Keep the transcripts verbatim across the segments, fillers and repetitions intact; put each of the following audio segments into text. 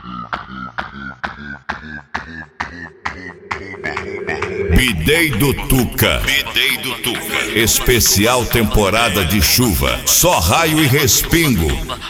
Bidei do Tuca. Bidei do Tuca. Especial temporada de chuva. Só raio e respingo.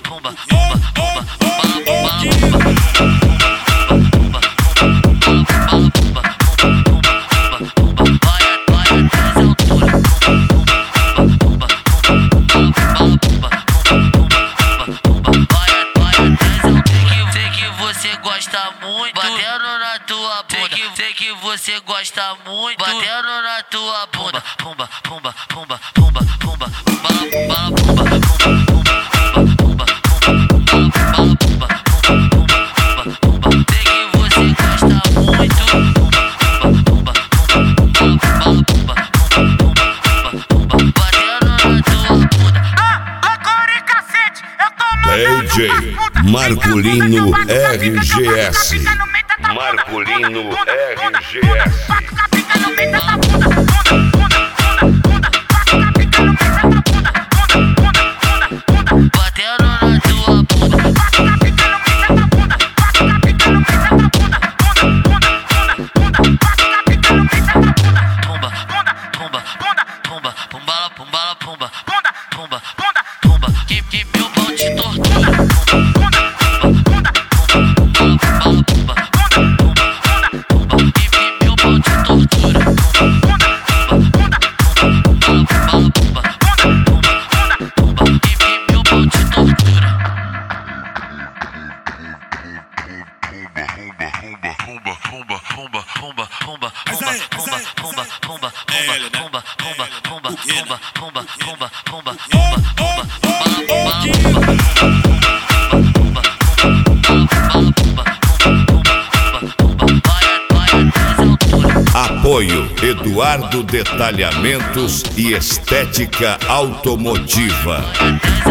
Gosta muito, batendo na tua bunda. Sei que você gosta muito, batendo na tua bunda. Pumba, pumba, pumba, pumba, pumba, pumba, pumba, pumba, pumba, pumba, pumba, pumba. Sei que você gosta muito. Pumba, pumba, pumba, pumba, batendo na tua bunda. Ah, agora é cacete, eu tô D J Marculino R G S. Marculino R G S. Batendo na tua bunda. Pumba, pumba, pumba, pumbala, pumbala, pumba, pumba, pumba, que que meu pau te tortura. Apoio Eduardo Detalhamentos e Estética Automotiva.